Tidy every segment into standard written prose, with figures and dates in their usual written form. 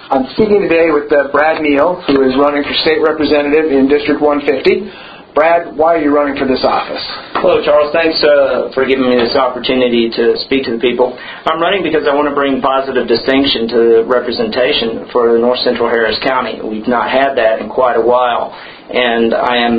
I'm speaking today with Brad Neal, who is running for state representative in District 150. Brad, why are you running for this office? Hello, Charles. Thanks for giving me this opportunity to speak to the people. I'm running because I want to bring positive distinction to representation for North Central Harris County. We've not had that in quite a while, and I'm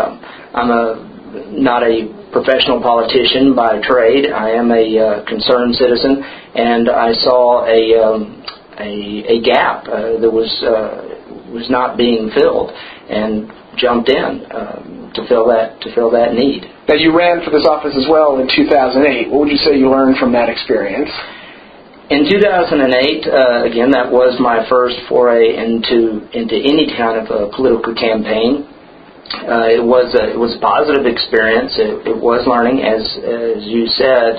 not a professional politician by trade. I am a concerned citizen, and I saw a gap that was not being filled, and jumped in to fill that need. Now, you ran for this office as well in 2008. What would you say you learned from that experience? In 2008, again, that was my first foray into any kind of a political campaign. It was a positive experience. It was learning, as you said.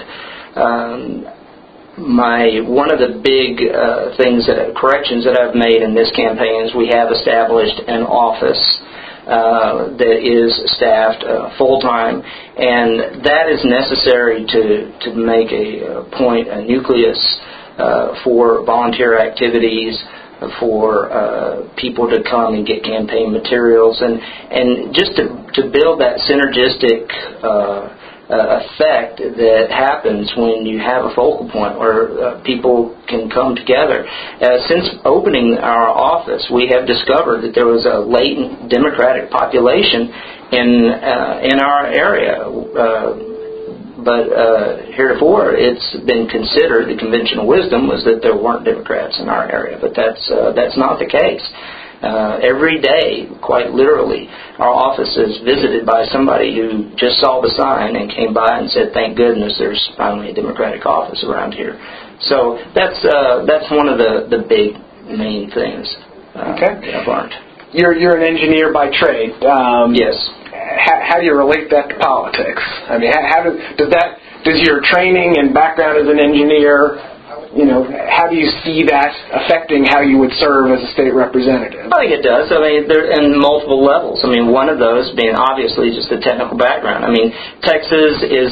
One of the big corrections that I've made in this campaign is we have established an office that is staffed full-time, and that is necessary to make a nucleus for volunteer activities, for people to come and get campaign materials, and just to build that synergistic effect that happens when you have a focal point where people can come together. Since opening our office, we have discovered that there was a latent Democratic population in our area. But heretofore, it's been considered, the conventional wisdom was that there weren't Democrats in our area, but that's not the case. Every day, quite literally, our office is visited by somebody who just saw the sign and came by and said, "Thank goodness there's finally a Democratic office around here." So that's one of the big main things that I've learned. You're an engineer by trade. Yes. How do you relate that to politics? I mean, does your training and background as an engineer, how do you see that affecting how you would serve as a state representative? I think it does. I mean, they're in multiple levels. I mean, one of those being obviously just the technical background. I mean, Texas is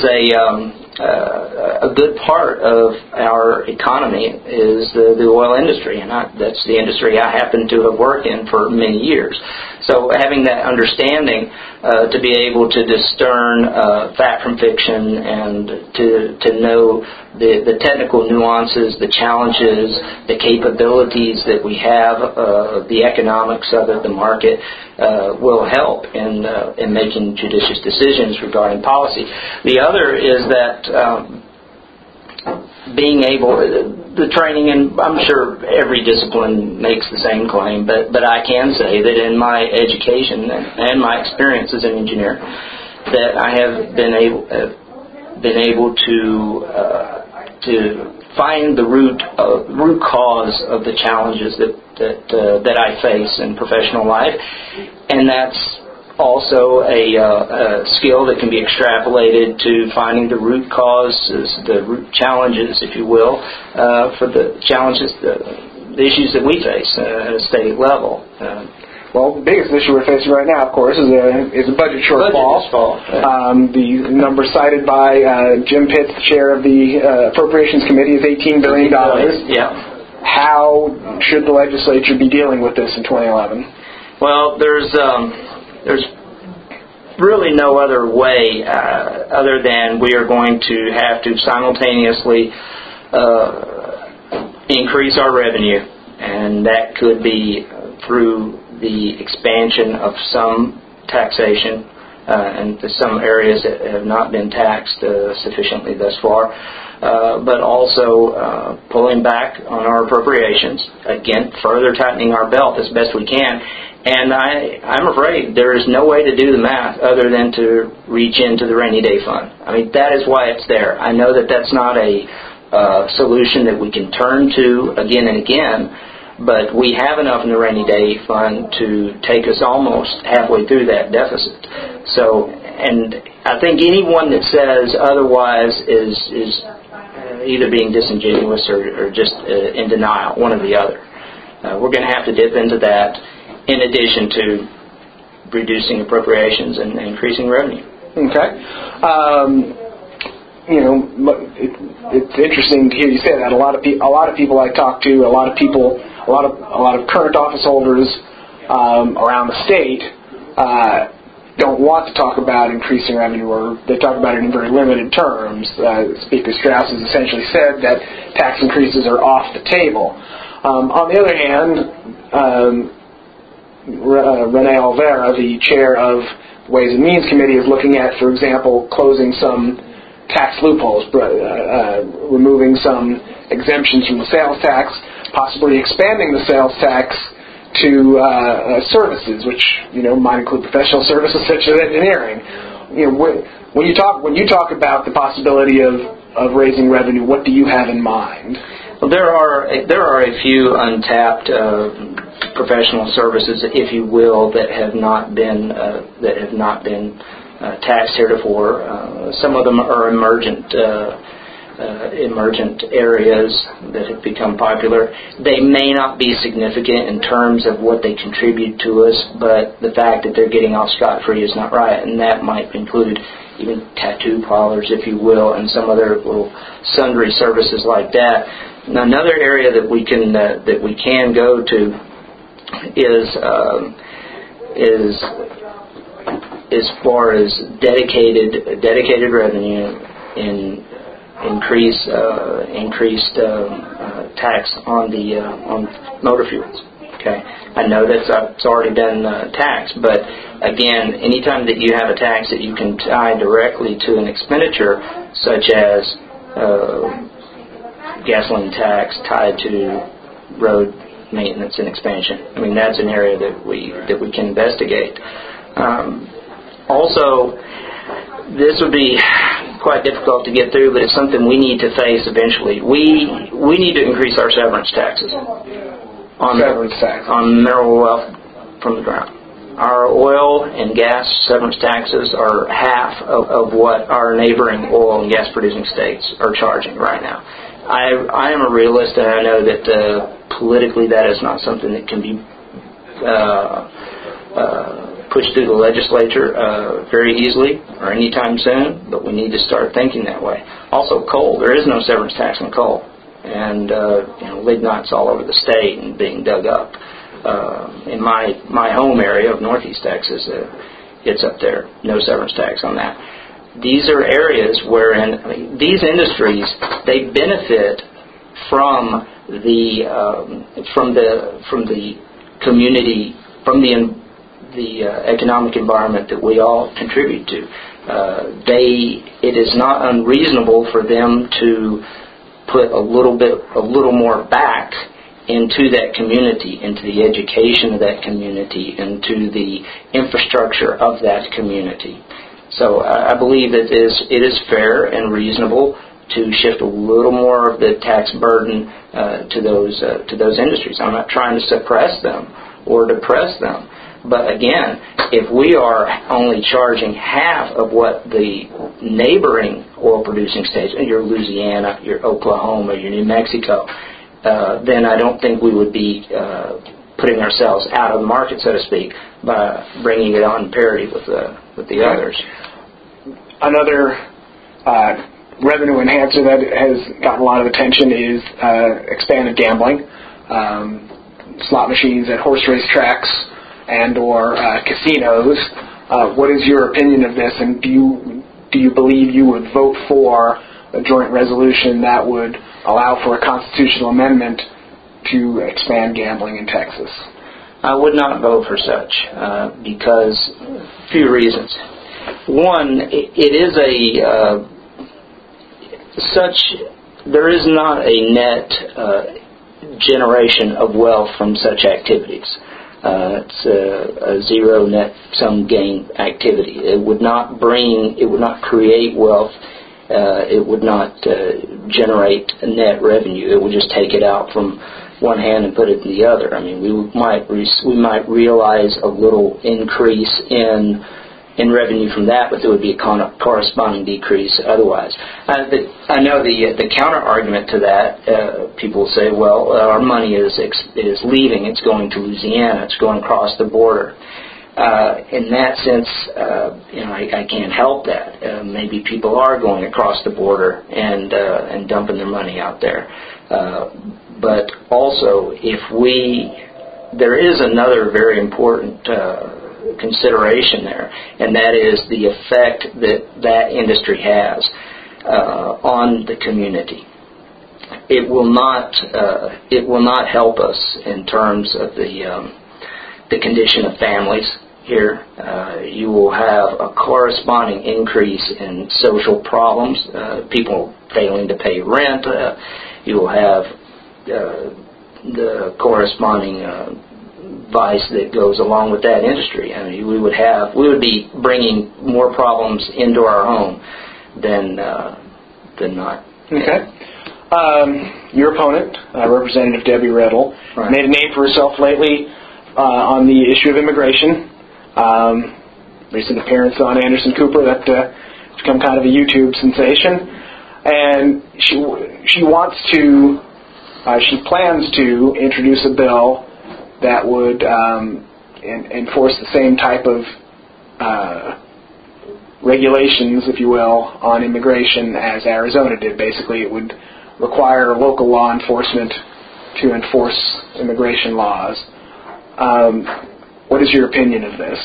a good part of our economy is the oil industry, and that's the industry I happen to have worked in for many years. So having that understanding to be able to discern fact from fiction and to know the technical nuances, the challenges, the capabilities that we have, the economics of it, the market, will help in making judicious decisions regarding policy. The other is that being able, the training, and I'm sure every discipline makes the same claim, but I can say that in my education and my experience as an engineer, that I have been able to find the root cause of the challenges that I face in professional life, and that's also a skill that can be extrapolated to finding the root causes, the root challenges, if you will, for the challenges, the issues that we face at a state level. Well, the biggest issue we're facing right now, of course, is a budget shortfall. The number cited by Jim Pitts, the chair of the Appropriations Committee, is $18 billion. Yeah. How should the legislature be dealing with this in 2011? Well, there's really no other way other than we are going to have to simultaneously increase our revenue, and that could be through the expansion of some taxation and some areas that have not been taxed sufficiently thus far, but also pulling back on our appropriations, again, further tightening our belt as best we can. And I'm afraid there is no way to do the math other than to reach into the rainy day fund. I mean, that is why it's there. I know that that's not a solution that we can turn to again and again, but we have enough in the rainy day fund to take us almost halfway through that deficit. So, and I think anyone that says otherwise is either being disingenuous or just in denial, one or the other. We're going to have to dip into that in addition to reducing appropriations and increasing revenue. Okay. it's interesting to hear you say that. A lot of people I talk to, a lot of current office holders around the state don't want to talk about increasing revenue, or they talk about it in very limited terms. Speaker Strauss has essentially said that tax increases are off the table. On the other hand, Rene Olvera, the chair of Ways and Means Committee, is looking at, for example, closing some tax loopholes, removing some exemptions from the sales tax, possibly expanding the sales tax to services, which might include professional services such as engineering. When you talk about the possibility of raising revenue, what do you have in mind? Well, there are a few untapped professional services, if you will, that have not been taxed heretofore. Some of them are emergent areas that have become popular. They may not be significant in terms of what they contribute to us, but the fact that they're getting off scot-free is not right, and that might include even tattoo parlors, if you will, and some other little sundry services like that. Now, another area that we can go to is as far as dedicated revenue in increased tax on motor fuels. Okay, I know that's it's already been taxed, but again, anytime that you have a tax that you can tie directly to an expenditure, such as gasoline tax tied to road maintenance and expansion, I mean, that's an area that we can investigate. Also, this would be quite difficult to get through, but it's something we need to face eventually. We need to increase our severance taxes on mineral wealth from the ground. Our oil and gas severance taxes are half of what our neighboring oil and gas producing states are charging right now. I am a realist, and I know that politically that is not something that can be pushed through the legislature very easily or anytime soon, but we need to start thinking that way. Also, coal. There is no severance tax on coal, and lignite's all over the state and being dug up. In my home area of Northeast Texas, it's up there. No severance tax on that. These are areas wherein these industries, they benefit from the community, from the economic environment that we all contribute to. It is not unreasonable for them to put a little more back into that community, into the education of that community, into the infrastructure of that community. So I believe that it is fair and reasonable to shift a little more of the tax burden to those industries. I'm not trying to suppress them or depress them. But again, if we are only charging half of what the neighboring oil-producing states, your Louisiana, your Oklahoma, your New Mexico, then I don't think we would be putting ourselves out of the market, so to speak, by bringing it on parity with the others. Another revenue enhancer that has gotten a lot of attention is expanded gambling, slot machines at horse race tracks and or casinos. What is your opinion of this, and do you believe you would vote for a joint resolution that would allow for a constitutional amendment to expand gambling in Texas? I would not vote for such because a few reasons. One, there is not a net generation of wealth from such activities. It's a zero net sum gain activity. It would not create wealth. It would not generate net revenue. It would just take it out from one hand and put it in the other. I mean, we might realize a little increase in revenue from that, but there would be a corresponding decrease otherwise. I know the counter argument to that. People say, well, our money is leaving. It's going to Louisiana. It's going across the border. In that sense, I can't help that. Maybe people are going across the border and dumping their money out there. But also, there is another very important consideration there, and that is the effect that industry has on the community. It will not help us in terms of the condition of families here. You will have a corresponding increase in social problems, people failing to pay rent. You will have the corresponding vice that goes along with that industry. I mean, we would be bringing more problems into our home than not. Okay. Your opponent, Representative Debbie Riddle, right, made a name for herself lately on the issue of immigration. Recent appearance on Anderson Cooper that become kind of a YouTube sensation, and she wants to. She plans to introduce a bill that would enforce the same type of regulations, if you will, on immigration as Arizona did. Basically, it would require local law enforcement to enforce immigration laws. What is your opinion of this?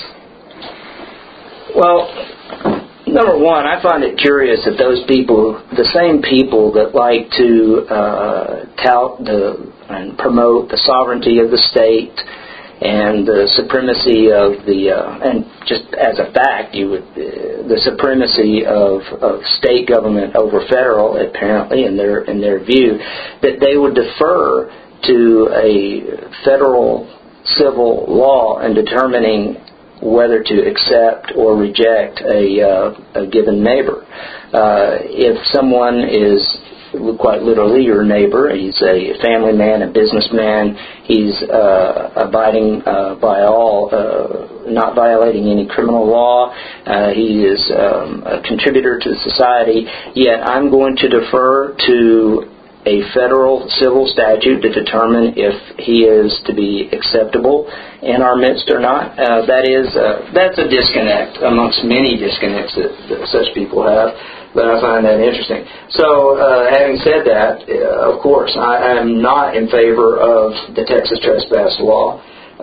Well, number one, I find it curious that those people, the same people that like to tout and promote the sovereignty of the state and the supremacy of and just as a fact, the supremacy of state government over federal, apparently in their view, that they would defer to a federal civil law in determining whether to accept or reject a given neighbor. If someone is quite literally your neighbor, he's a family man, a businessman, he's abiding by all, not violating any criminal law, he is a contributor to society, yet I'm going to defer to a federal civil statute to determine if he is to be acceptable in our midst or not. That's a disconnect amongst many disconnects that such people have, but I find that interesting. So, having said that, of course, I am not in favor of the Texas trespass law.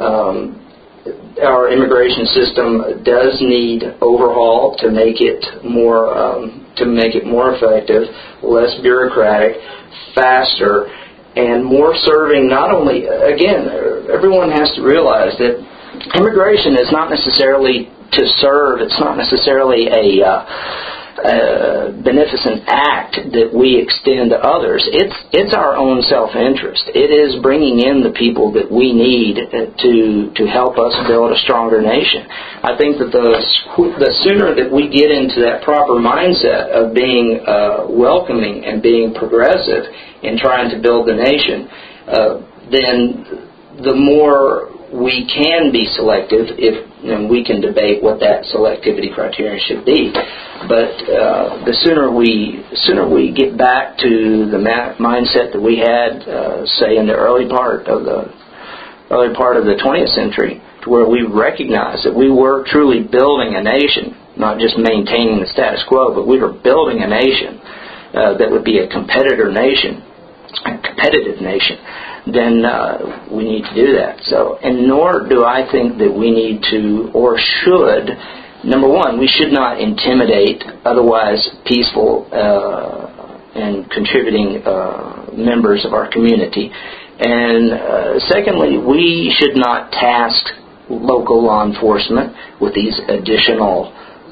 Our immigration system does need overhaul to make it more effective, less bureaucratic, faster, and more serving. Not only, again, everyone has to realize that immigration is not necessarily to serve. It's not necessarily a beneficent act that we extend to others. It's our own self-interest. It is bringing in the people that we need to help us build a stronger nation. I think that the sooner that we get into that proper mindset of being welcoming and being progressive in trying to build the nation, then the more we can be selective, and we can debate what that selectivity criteria should be. But the sooner we get back to the mindset that we had, say, in the early part of the 20th century, to where we recognized that we were truly building a nation, not just maintaining the status quo, but we were building a nation that would be a competitive nation, then we need to do that. So, and nor do I think that we need to or should. Number one, we should not intimidate otherwise peaceful and contributing members of our community. And secondly, we should not task local law enforcement with these additional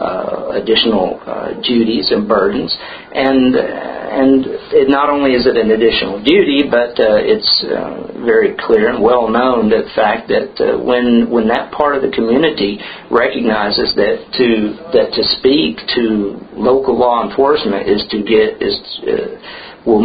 duties and burdens, and it not only is it an additional duty, but it's very clear and well known the fact that when that part of the community recognizes that to speak to local law enforcement will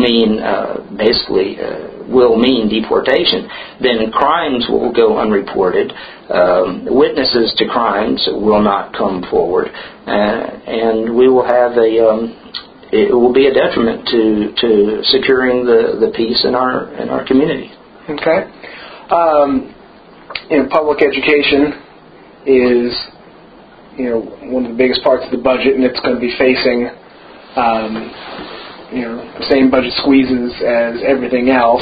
mean deportation, then crimes will go unreported. Witnesses to crimes will not come forward, and we will have it will be a detriment to securing the peace in our community. Okay. In public education, is, one of the biggest parts of the budget, and it's going to be facing, the same budget squeezes as everything else.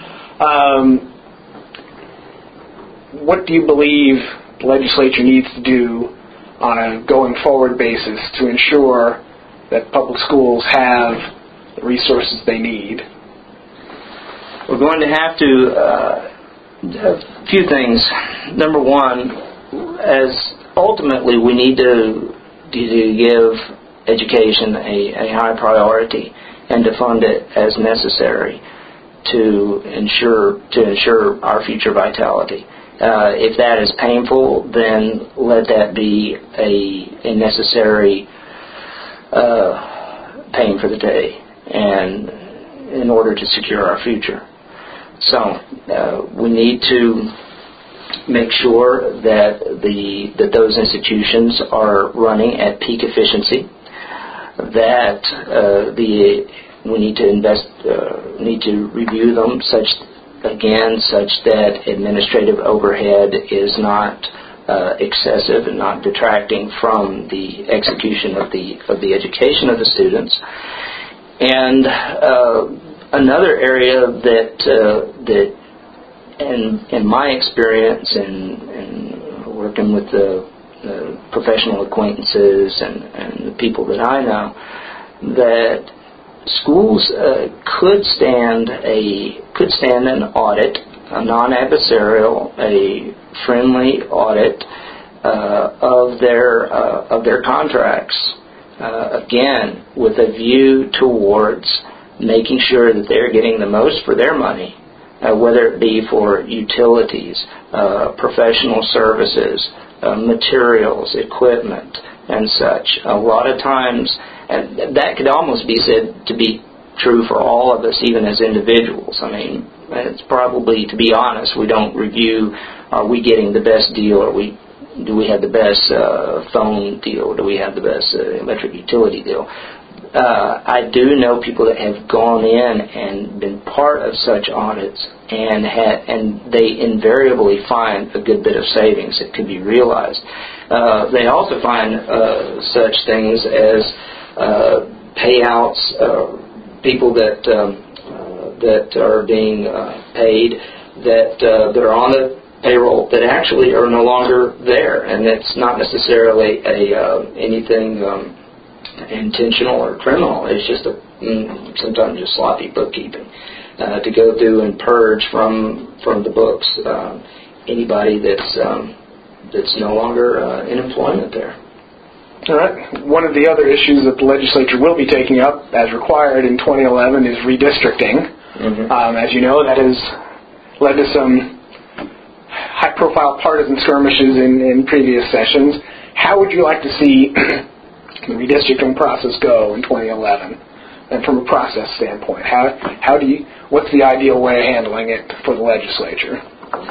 What do you believe the legislature needs to do on a going forward basis to ensure that public schools have the resources they need? We're going to have to a few things. Number one, as ultimately we need to give education a high priority and to fund it as necessary to ensure our future vitality. If that is painful, then let that be a necessary pain for the day, and in order to secure our future. So we need to make sure that those institutions are running at peak efficiency. That we need to need to review them such that administrative overhead is not excessive and not detracting from the execution of the education of the students. And another area that in my experience in working with the professional acquaintances and the people that I know, that schools could stand an audit, a non-adversarial, a friendly audit of their contracts. Again, with a view towards making sure that they're getting the most for their money, whether it be for utilities, professional services, materials, equipment, and such. A lot of times, and that could almost be said to be true for all of us, even as individuals. I mean, it's probably, to be honest, we don't review, are we getting the best deal, do we have the best phone deal, do we have the best electric utility deal. I do know people that have gone in and been part of such audits, and they invariably find a good bit of savings that could be realized. They also find such things as payouts, people that are being paid that are on the payroll that actually are no longer there, and it's not necessarily anything intentional or criminal. It's just sometimes just sloppy bookkeeping to go through and purge from the books anybody that's no longer in employment there. All right. One of the other issues that the legislature will be taking up as required in 2011 is redistricting. Mm-hmm. As you know, that has led to some high-profile partisan skirmishes in previous sessions. How would you like to see the redistricting process go in 2011? And from a process standpoint, what's the ideal way of handling it for the legislature?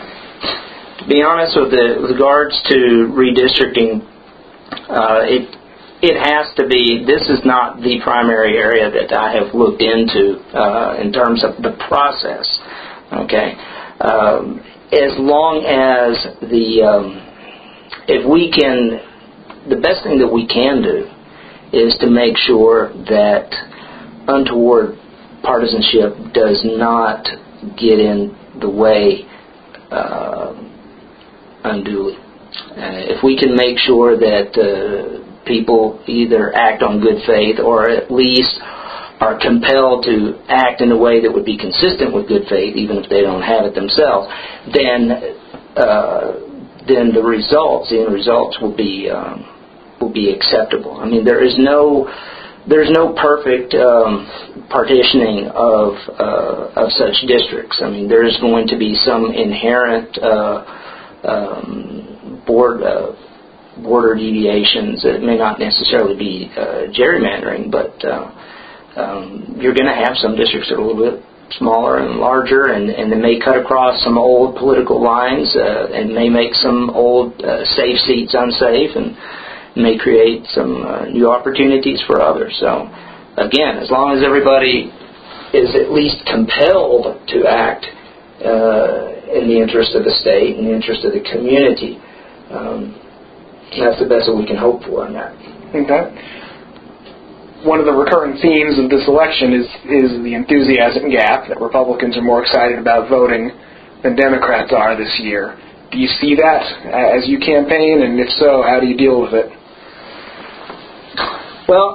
To be honest, with regards to redistricting, it has to be. This is not the primary area that I have looked into in terms of the process. Okay, as long as the best thing that we can do is to make sure that untoward partisanship does not get in the way unduly. If we can make sure that people either act on good faith or at least are compelled to act in a way that would be consistent with good faith, even if they don't have it themselves, then the end results will be acceptable. I mean, there's no perfect partitioning of such districts. I mean, there's going to be some inherent border deviations. It may not necessarily be gerrymandering, but you're going to have some districts that are a little bit smaller and larger, and they may cut across some old political lines and may make some old safe seats unsafe, and may create some new opportunities for others. So, again, as long as everybody is at least compelled to act in the interest of the state, in the interest of the community, that's the best that we can hope for on that. Okay. One of the recurring themes of this election is the enthusiasm gap, that Republicans are more excited about voting than Democrats are this year. Do you see that as you campaign, and if so, how do you deal with it? Well,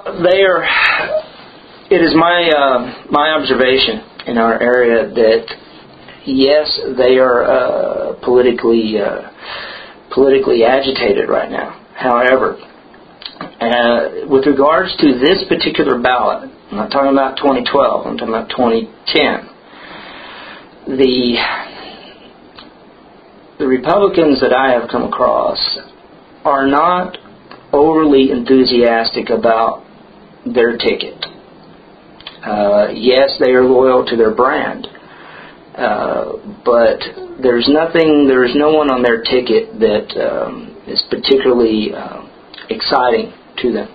it is my observation in our area that, yes, they are politically agitated right now. However, with regards to this particular ballot, I'm not talking about 2012, I'm talking about 2010, the Republicans that I have come across are not overly enthusiastic about their ticket. Yes, they are loyal to their brand, but there's no one on their ticket that is particularly exciting to them.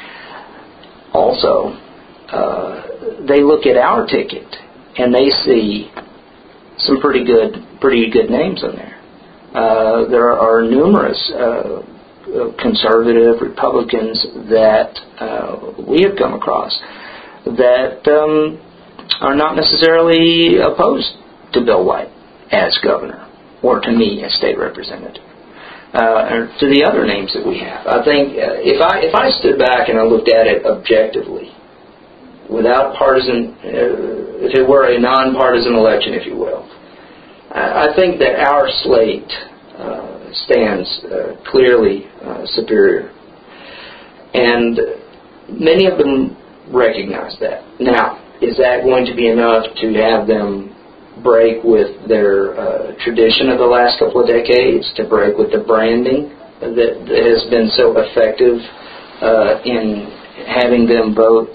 Also, they look at our ticket and they see some pretty good names on there. There are numerous conservative Republicans that we have come across that are not necessarily opposed to Bill White as governor or to me as state representative. Or to the other names that we have. I think if I stood back and I looked at it objectively, without partisan, if it were a nonpartisan election, if you will, I think that our slate stands clearly superior. And many of them recognize that. Now, is that going to be enough to have them break with their tradition of the last couple of decades, to break with the branding that has been so effective in having them vote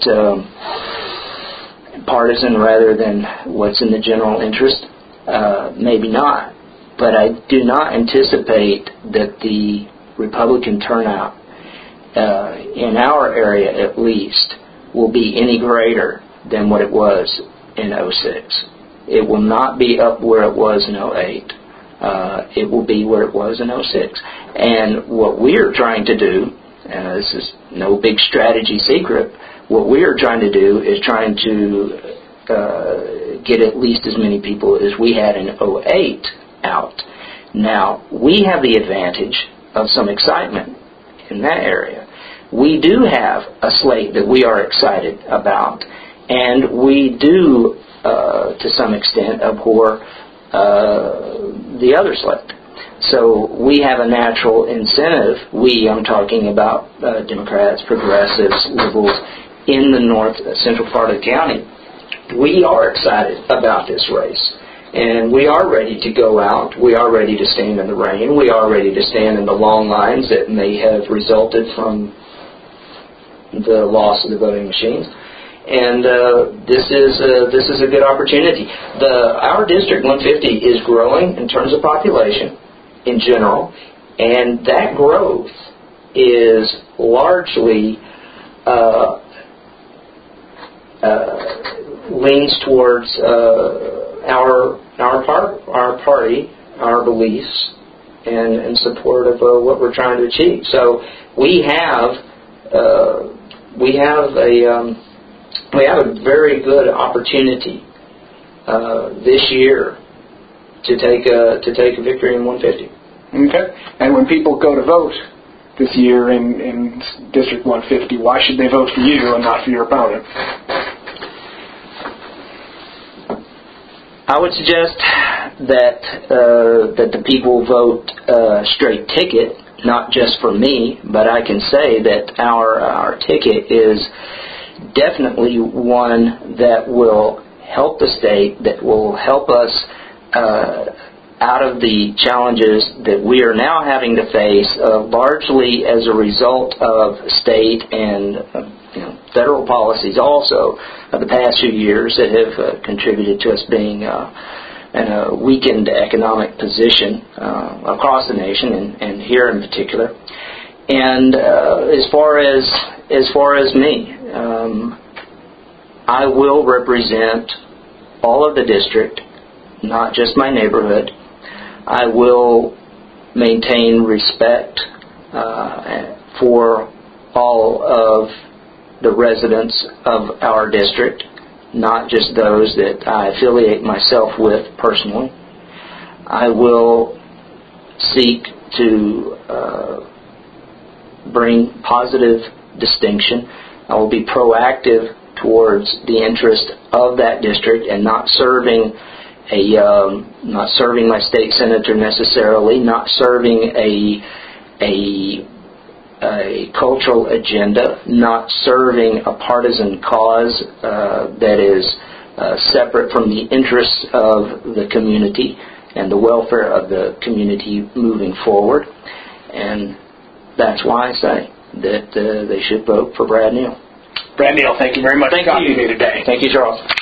partisan rather than what's in the general interest? Maybe not. But I do not anticipate that the Republican turnout in our area at least will be any greater than what it was in 2006. It will not be up where it was in 2008. It will be where it was in 2006. And what we are trying to do, and this is no big strategy secret, what we are trying to do is trying to get at least as many people as we had in 2008 out. Now, we have the advantage of some excitement in that area. We do have a slate that we are excited about, and we do to some extent abhor the other slate. So we have a natural incentive. I'm talking about Democrats, progressives, liberals in the north central part of the county. We are excited about this race. And we are ready to go out. We are ready to stand in the rain. We are ready to stand in the long lines that may have resulted from the loss of the voting machines. And this is a good opportunity. Our District 150 is growing in terms of population in general, and that growth is largely leans towards our party, our beliefs, and support of what we're trying to achieve. So we have a very good opportunity this year to take a victory in 150. Okay. And when people go to vote this year in District 150, why should they vote for you and not for your opponent? I would suggest that the people vote straight ticket, not just for me, but I can say that our ticket is definitely one that will help the state, that will help us out of the challenges that we are now having to face, largely as a result of state and federal policies also of the past few years that have contributed to us being in a weakened economic position across the nation and here in particular. And as far as me, I will represent all of the district, not just my neighborhood. I will maintain respect for all of the residents of our district, not just those that I affiliate myself with personally. I will seek to bring positive distinction. I will be proactive towards the interest of that district and not serving my state senator necessarily, not serving a cultural agenda, not serving a partisan cause that is separate from the interests of the community and the welfare of the community moving forward. And that's why I say that they should vote for Brad Neal. Brad Neal, thank you very much for talking to me today. Thank you, Charles.